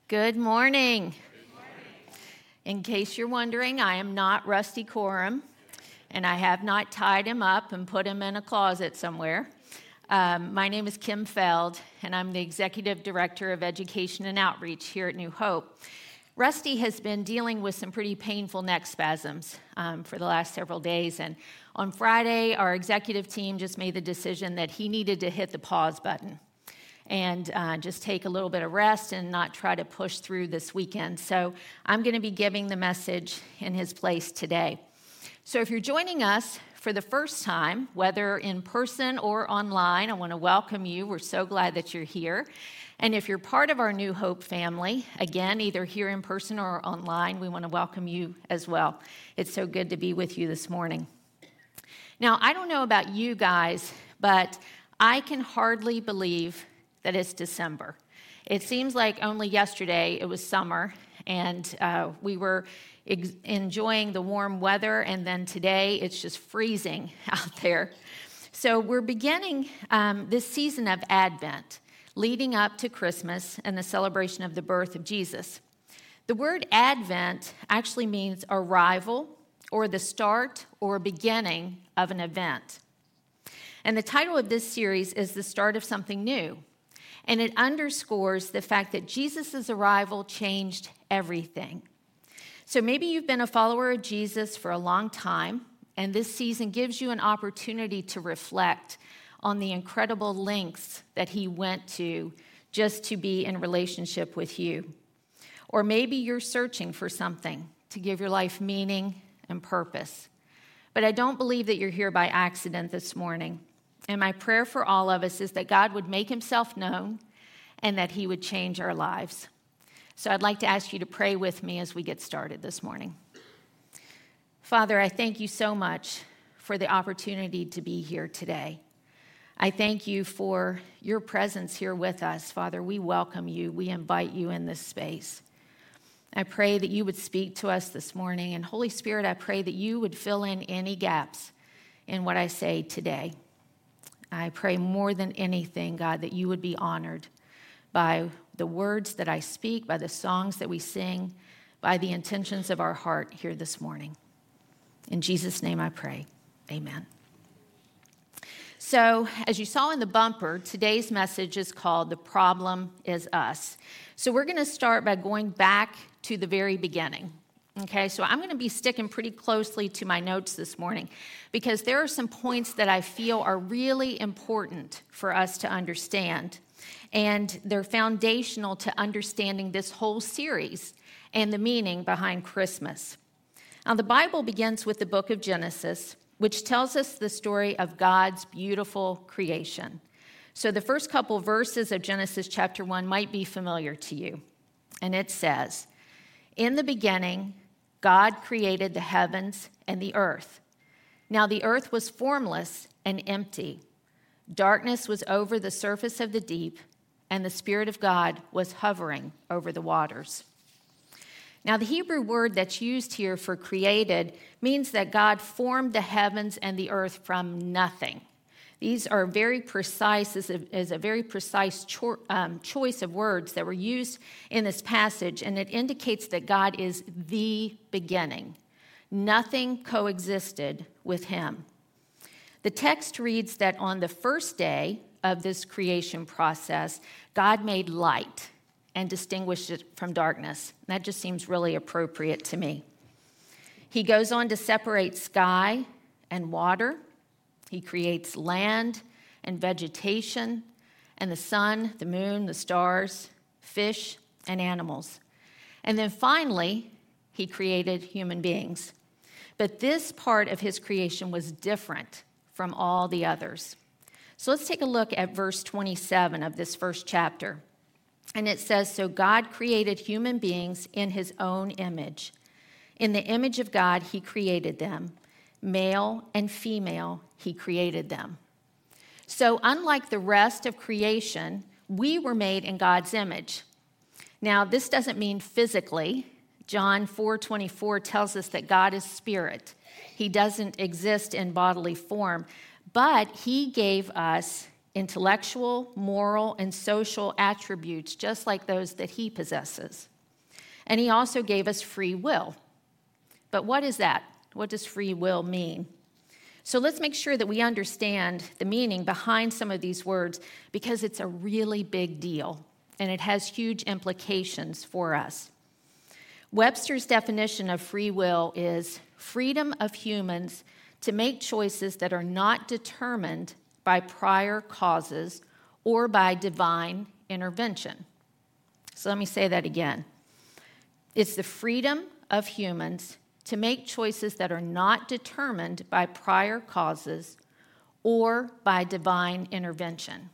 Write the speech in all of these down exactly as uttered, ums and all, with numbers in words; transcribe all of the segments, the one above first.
Good morning. In case you're wondering, I am not Rusty Coram, and I have not tied him up and put him in a closet somewhere. Um, my name is Kim Feld, and I'm the Executive Director of Education and Outreach here at New Hope. Rusty has been dealing with some pretty painful neck spasms um, for the last several days, and on Friday, our executive team just made the decision that he needed to hit the pause button and uh, just take a little bit of rest and not try to push through this weekend. So I'm going to be giving the message in his place today. So if you're joining us for the first time, whether in person or online, I want to welcome you. We're so glad that you're here. And if you're part of our New Hope family, again, either here in person or online, we want to welcome you as well. It's so good to be with you this morning. Now, I don't know about you guys, but I can hardly believe that it's December. It seems like only yesterday it was summer, and uh, we were ex- enjoying the warm weather, and then today it's just freezing out there. So we're beginning um, this season of Advent, leading up to Christmas and the celebration of the birth of Jesus. The word Advent actually means arrival or the start or beginning of an event. And the title of this series is The Start of Something New. And it underscores the fact that Jesus' arrival changed everything. So maybe you've been a follower of Jesus for a long time, and this season gives you an opportunity to reflect on the incredible lengths that he went to just to be in relationship with you. Or maybe you're searching for something to give your life meaning and purpose. But I don't believe that you're here by accident this morning. And my prayer for all of us is that God would make himself known and that he would change our lives. So I'd like to ask you to pray with me as we get started this morning. Father, I thank you so much for the opportunity to be here today. I thank you for your presence here with us. Father, we welcome you. We invite you in this space. I pray that you would speak to us this morning. And Holy Spirit, I pray that you would fill in any gaps in what I say today. I pray more than anything, God, that you would be honored by the words that I speak, by the songs that we sing, by the intentions of our heart here this morning. In Jesus' name I pray. Amen. So, as you saw in the bumper, today's message is called The Problem Is Us. So we're going to start by going back to the very beginning. Okay, so I'm going to be sticking pretty closely to my notes this morning because there are some points that I feel are really important for us to understand, and they're foundational to understanding this whole series and the meaning behind Christmas. Now, the Bible begins with the book of Genesis, which tells us the story of God's beautiful creation. So the first couple verses of Genesis chapter one might be familiar to you, and it says, "In the beginning, God created the heavens and the earth. Now the earth was formless and empty. Darkness was over the surface of the deep, and the Spirit of God was hovering over the waters." Now the Hebrew word that's used here for created means that God formed the heavens and the earth from nothing. These are very precise, is a, is a very precise cho- um, choice of words that were used in this passage, and it indicates that God is the beginning. Nothing coexisted with him. The text reads that on the first day of this creation process, God made light and distinguished it from darkness. That just seems really appropriate to me. He goes on to separate sky and water. He creates land and vegetation and the sun, the moon, the stars, fish, and animals. And then finally, he created human beings. But this part of his creation was different from all the others. So let's take a look at verse twenty-seven of this first chapter. And it says, "So God created human beings in his own image. In the image of God, he created them. Male and female, he created them." So unlike the rest of creation, we were made in God's image. Now, this doesn't mean physically. John four twenty-four tells us that God is spirit. He doesn't exist in bodily form, but he gave us intellectual, moral, and social attributes just like those that he possesses. And he also gave us free will. But what is that? What does free will mean? So let's make sure that we understand the meaning behind some of these words, because it's a really big deal and it has huge implications for us. Webster's definition of free will is freedom of humans to make choices that are not determined by prior causes or by divine intervention. So let me say that again. It's the freedom of humans to make choices that are not determined by prior causes or by divine intervention.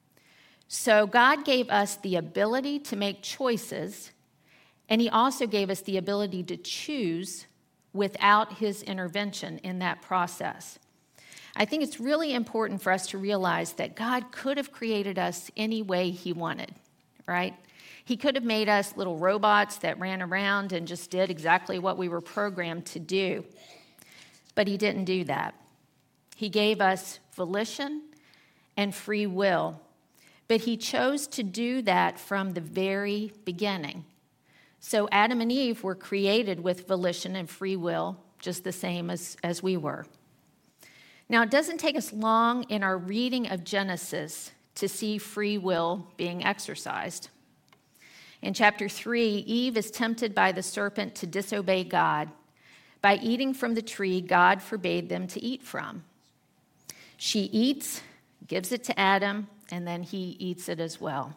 So God gave us the ability to make choices, and he also gave us the ability to choose without his intervention in that process. I think it's really important for us to realize that God could have created us any way he wanted, right? He could have made us little robots that ran around and just did exactly what we were programmed to do. But he didn't do that. He gave us volition and free will. But he chose to do that from the very beginning. So Adam and Eve were created with volition and free will, just the same as, as we were. Now, it doesn't take us long in our reading of Genesis to see free will being exercised. In chapter three, Eve is tempted by the serpent to disobey God by eating from the tree God forbade them to eat from. She eats, gives it to Adam, and then he eats it as well.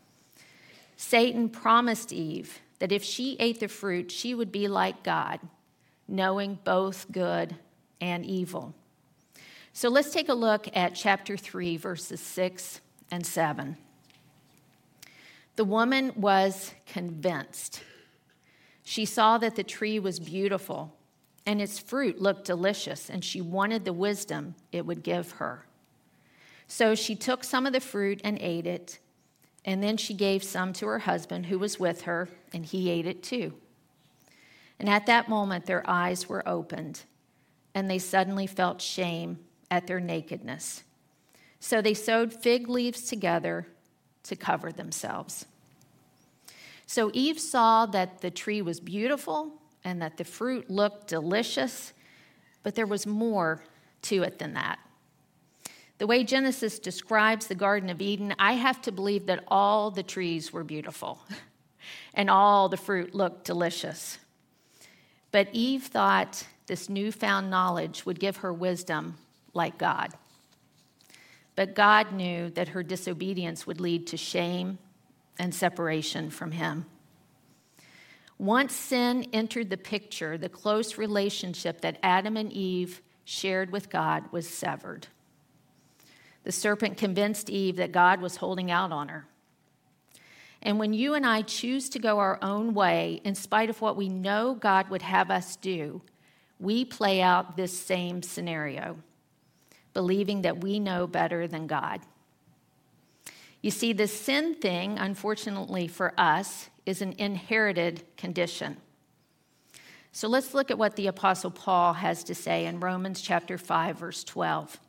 Satan promised Eve that if she ate the fruit, she would be like God, knowing both good and evil. So let's take a look at chapter three, verses six and seven. The woman was convinced. She saw that the tree was beautiful and its fruit looked delicious, and she wanted the wisdom it would give her. So she took some of the fruit and ate it, and then she gave some to her husband who was with her, and he ate it too. And at that moment, their eyes were opened, and they suddenly felt shame at their nakedness. So they sewed fig leaves together to cover themselves. So Eve saw that the tree was beautiful and that the fruit looked delicious, but there was more to it than that. The way Genesis describes the Garden of Eden, I have to believe that all the trees were beautiful and all the fruit looked delicious. But Eve thought this newfound knowledge would give her wisdom like God. But God knew that her disobedience would lead to shame and separation from him. Once sin entered the picture, the close relationship that Adam and Eve shared with God was severed. The serpent convinced Eve that God was holding out on her. And when you and I choose to go our own way, in spite of what we know God would have us do, we play out this same scenario, believing that we know better than God. You see, the sin thing, unfortunately for us, is an inherited condition. So let's look at what the Apostle Paul has to say in Romans chapter five, verse twelve.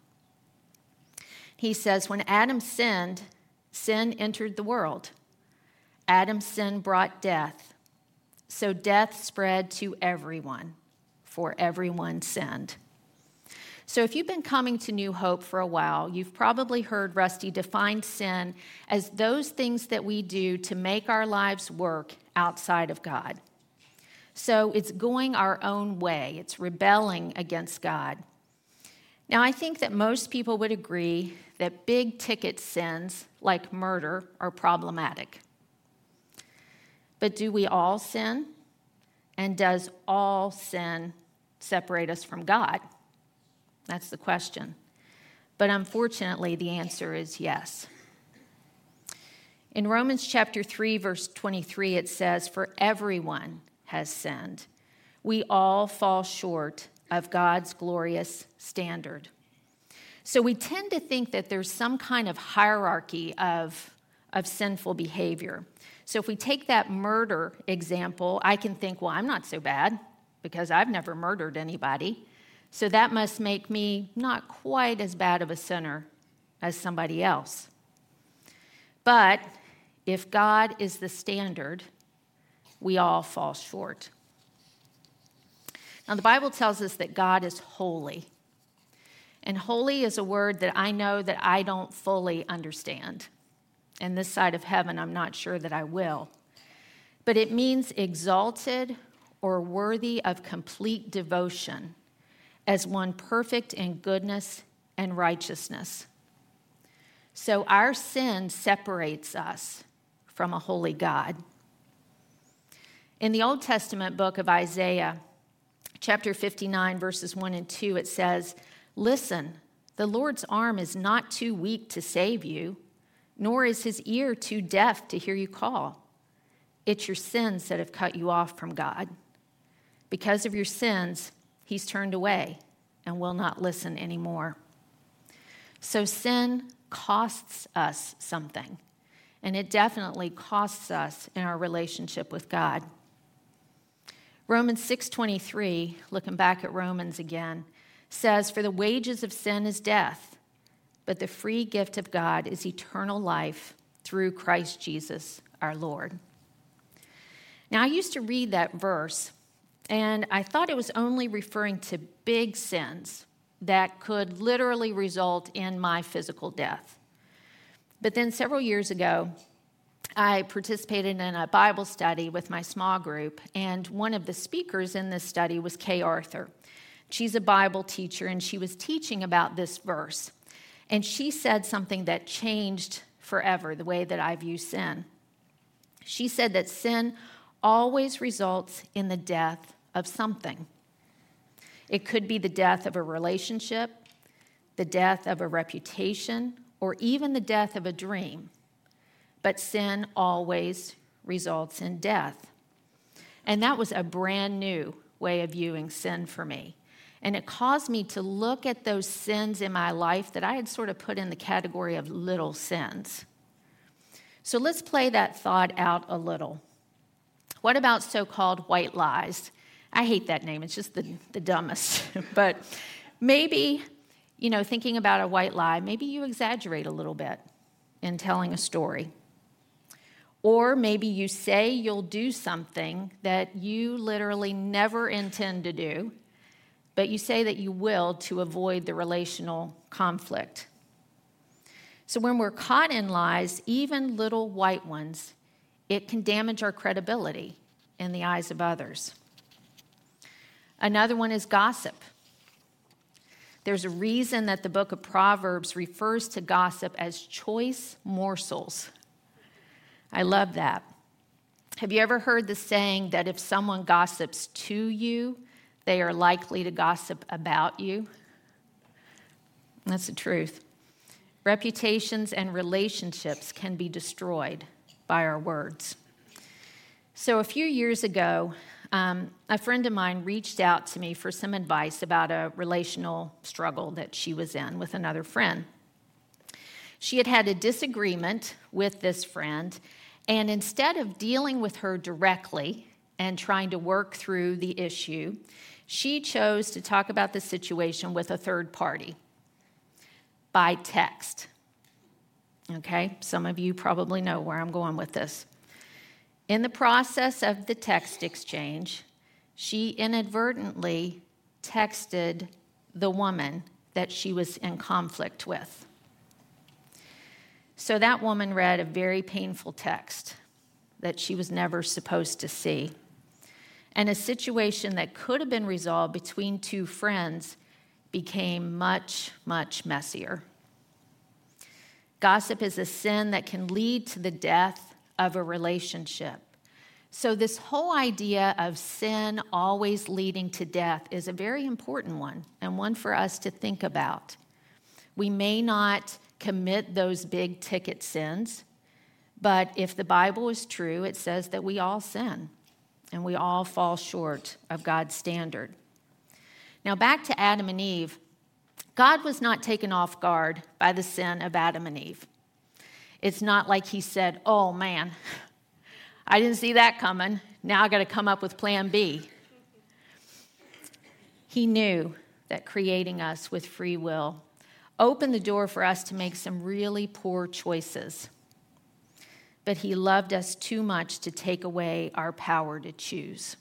He says, when Adam sinned, sin entered the world. Adam's sin brought death. So death spread to everyone, for everyone sinned. So if you've been coming to New Hope for a while, you've probably heard Rusty define sin as those things that we do to make our lives work outside of God. So it's going our own way. It's rebelling against God. Now, I think that most people would agree that big ticket sins like murder are problematic. But do we all sin? And does all sin separate us from God? That's the question. But unfortunately, the answer is yes. In Romans chapter three, verse twenty-three, it says, for everyone has sinned. We all fall short of God's glorious standard. So we tend to think that there's some kind of hierarchy of, of sinful behavior. So if we take that murder example, I can think, well, I'm not so bad because I've never murdered anybody. So that must make me not quite as bad of a sinner as somebody else. But if God is the standard, we all fall short. Now, the Bible tells us that God is holy. And holy is a word that I know that I don't fully understand. And this side of heaven, I'm not sure that I will. But it means exalted or worthy of complete devotion as one perfect in goodness and righteousness. So our sin separates us from a holy God. In the Old Testament book of Isaiah, chapter fifty-nine, verses one and two, it says, "Listen, the Lord's arm is not too weak to save you, nor is his ear too deaf to hear you call. It's your sins that have cut you off from God. Because of your sins, he's turned away and will not listen anymore." So sin costs us something, and it definitely costs us in our relationship with God. Romans six twenty-three, looking back at Romans again, says, "For the wages of sin is death, but the free gift of God is eternal life through Christ Jesus our Lord." Now, I used to read that verse, and I thought it was only referring to big sins that could literally result in my physical death. But then several years ago, I participated in a Bible study with my small group, and one of the speakers in this study was Kay Arthur. She's a Bible teacher, and she was teaching about this verse. And she said something that changed forever the way that I view sin. She said that sin always results in the death of something. It could be the death of a relationship, the death of a reputation, or even the death of a dream. But sin always results in death. And that was a brand new way of viewing sin for me. And it caused me to look at those sins in my life that I had sort of put in the category of little sins. So let's play that thought out a little. What about so-called white lies? I hate that name. It's just the, the dumbest. But maybe, you know, thinking about a white lie, maybe you exaggerate a little bit in telling a story. Or maybe you say you'll do something that you literally never intend to do, but you say that you will to avoid the relational conflict. So when we're caught in lies, even little white ones, it can damage our credibility in the eyes of others. Another one is gossip. There's a reason that the book of Proverbs refers to gossip as choice morsels. I love that. Have you ever heard the saying that if someone gossips to you, they are likely to gossip about you? That's the truth. Reputations and relationships can be destroyed by our words. So a few years ago, um, a friend of mine reached out to me for some advice about a relational struggle that she was in with another friend. She had had a disagreement with this friend, and instead of dealing with her directly and trying to work through the issue, she chose to talk about the situation with a third party by text. Okay, some of you probably know where I'm going with this. In the process of the text exchange, she inadvertently texted the woman that she was in conflict with. So that woman read a very painful text that she was never supposed to see. And a situation that could have been resolved between two friends became much, much messier. Gossip is a sin that can lead to the death of a relationship. So this whole idea of sin always leading to death is a very important one, and one for us to think about. We may not commit those big ticket sins, but if the Bible is true, it says that we all sin, and we all fall short of God's standard. Now back to Adam and Eve. God was not taken off guard by the sin of Adam and Eve. It's not like he said, "Oh man, I didn't see that coming. Now I got to come up with plan B." He knew that creating us with free will opened the door for us to make some really poor choices. But he loved us too much to take away our power to choose.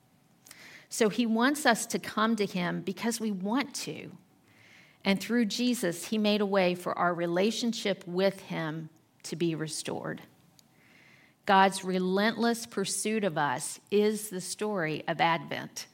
So he wants us to come to him because we want to. And through Jesus, he made a way for our relationship with him to be restored. God's relentless pursuit of us is the story of Advent.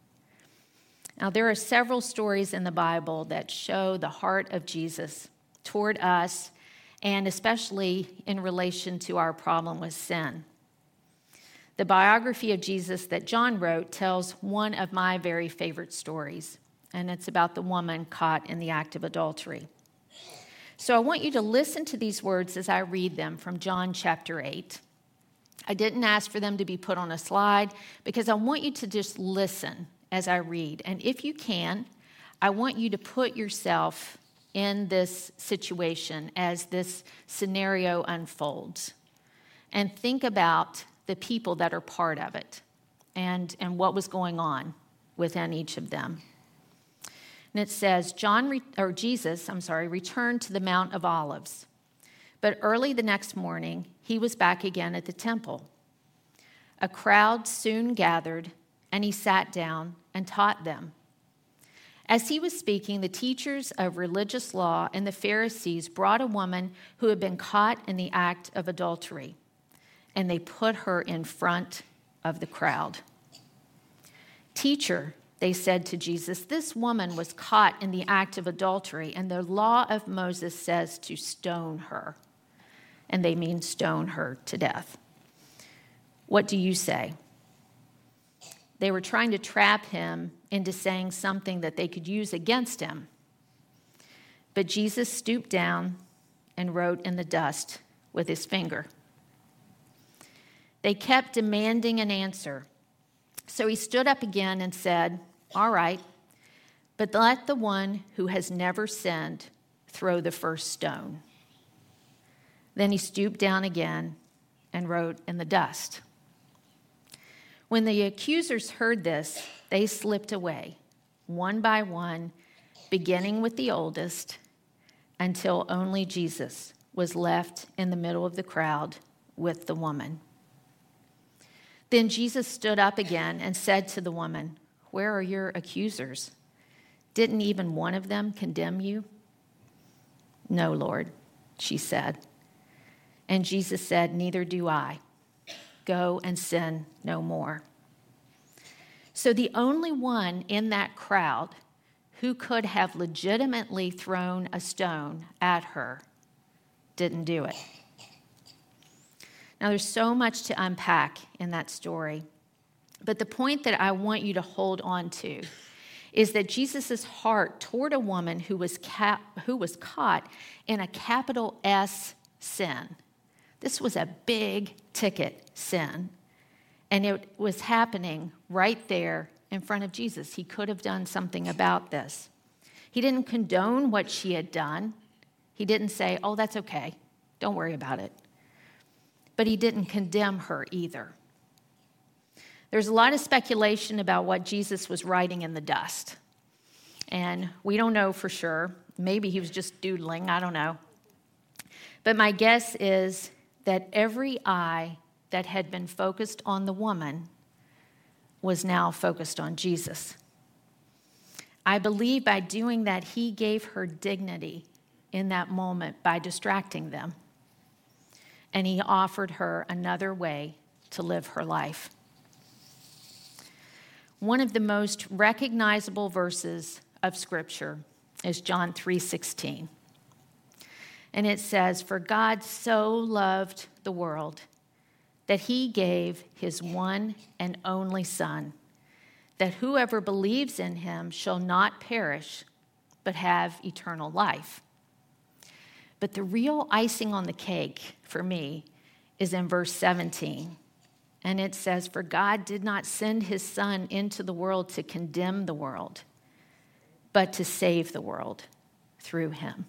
Now, there are several stories in the Bible that show the heart of Jesus toward us, and especially in relation to our problem with sin. The biography of Jesus that John wrote tells one of my very favorite stories, and it's about the woman caught in the act of adultery. So I want you to listen to these words as I read them from John chapter eight. I didn't ask for them to be put on a slide because I want you to just listen as I read. And if you can, I want you to put yourself in this situation as this scenario unfolds and think about the people that are part of it and, and what was going on within each of them. And it says, John re- or Jesus, I'm sorry, returned to the Mount of Olives. But early the next morning, he was back again at the temple. A crowd soon gathered, and he sat down and taught them. As he was speaking, the teachers of religious law and the Pharisees brought a woman who had been caught in the act of adultery, and they put her in front of the crowd. Teacher, they said to Jesus, this woman was caught in the act of adultery, and the law of Moses says to stone her. And they mean stone her to death. What do you say? They were trying to trap him into saying something that they could use against him. But Jesus stooped down and wrote in the dust with his finger. They kept demanding an answer. So he stood up again and said, all right, but let the one who has never sinned throw the first stone. Then he stooped down again and wrote in the dust. When the accusers heard this, they slipped away, one by one, beginning with the oldest, until only Jesus was left in the middle of the crowd with the woman. Then Jesus stood up again and said to the woman, where are your accusers? Didn't even one of them condemn you? No, Lord, she said. And Jesus said, neither do I. Go and sin no more. So the only one in that crowd who could have legitimately thrown a stone at her didn't do it. Now, there's so much to unpack in that story, but the point that I want you to hold on to is that Jesus' heart toward a woman who was cap- who was caught in a capital S sin. This was a big ticket sin, and it was happening right there in front of Jesus. He could have done something about this. He didn't condone what she had done. He didn't say, oh, that's okay, don't worry about it. But he didn't condemn her either. There's a lot of speculation about what Jesus was writing in the dust. And we don't know for sure. Maybe he was just doodling, I don't know. But my guess is that every eye that had been focused on the woman was now focused on Jesus. I believe by doing that, he gave her dignity in that moment by distracting them. And he offered her another way to live her life. One of the most recognizable verses of Scripture is John three sixteen. And it says, for God so loved the world that he gave his one and only Son, that whoever believes in him shall not perish, but have eternal life. But the real icing on the cake for me is in verse seventeen. And it says, for God did not send his Son into the world to condemn the world, but to save the world through him.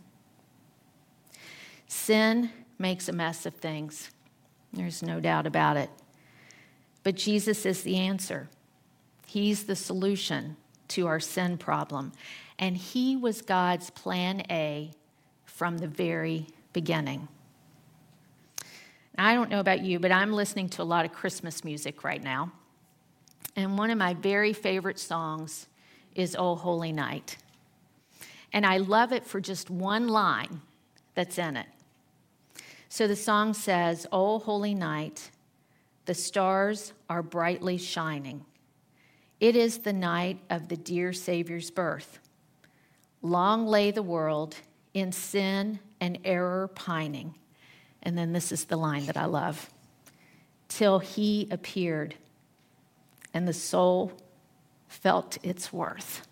Sin makes a mess of things. There's no doubt about it. But Jesus is the answer. He's the solution to our sin problem. and he was God's plan A from the very beginning. Now, I don't know about you, but I'm listening to a lot of Christmas music right now. And one of my very favorite songs is "O Holy Night." And I love it for just one line that's in it. So the song says, "O holy night, the stars are brightly shining. It is the night of the dear Savior's birth. Long lay the world in sin and error pining." And then this is the line that I love. "Till he appeared, and the soul felt its worth."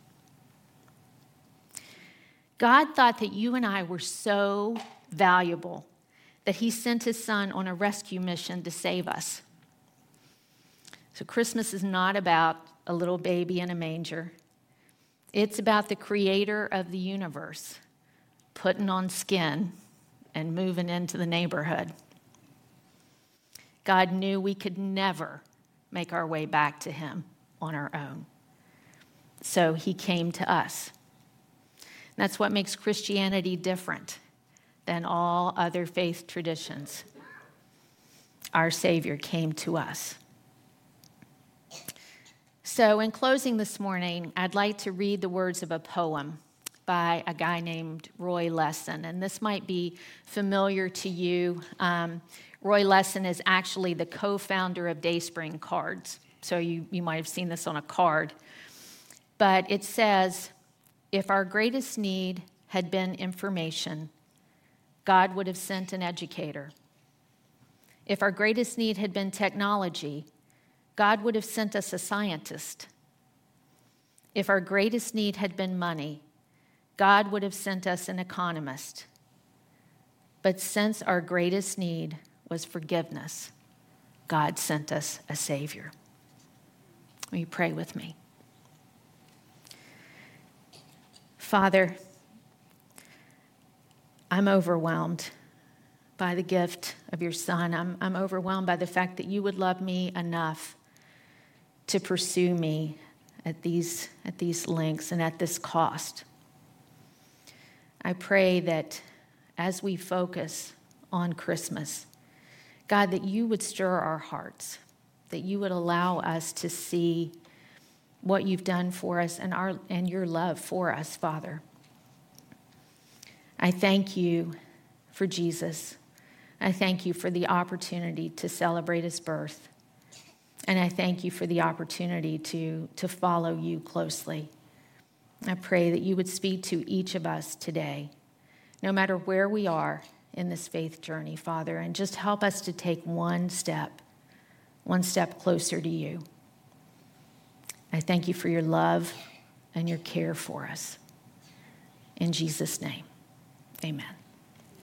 God thought that you and I were so valuable that he sent his son on a rescue mission to save us. So Christmas is not about a little baby in a manger. It's about the creator of the universe putting on skin and moving into the neighborhood. God knew we could never make our way back to him on our own. So he came to us. And that's what makes Christianity different than all other faith traditions. Our Savior came to us. So in closing this morning, I'd like to read the words of a poem by a guy named Roy Lessin. And this might be familiar to you. Um, Roy Lessin is actually the co-founder of Dayspring Cards. So you, you might have seen this on a card. But it says, "If our greatest need had been information, God would have sent an educator. If our greatest need had been technology, God would have sent us a scientist. If our greatest need had been money, God would have sent us an economist. But since our greatest need was forgiveness, God sent us a Savior." Will you pray with me? Father, I'm overwhelmed by the gift of your Son. I'm, I'm overwhelmed by the fact that you would love me enough to pursue me at these, at these lengths and at this cost. I pray that as we focus on Christmas, God, that you would stir our hearts, that you would allow us to see what you've done for us and our and your love for us, Father. I thank you for Jesus. I thank you for the opportunity to celebrate his birth. And I thank you for the opportunity to, to follow you closely. I pray that you would speak to each of us today, no matter where we are in this faith journey, Father, and just help us to take one step, one step closer to you. I thank you for your love and your care for us. In Jesus' name, amen.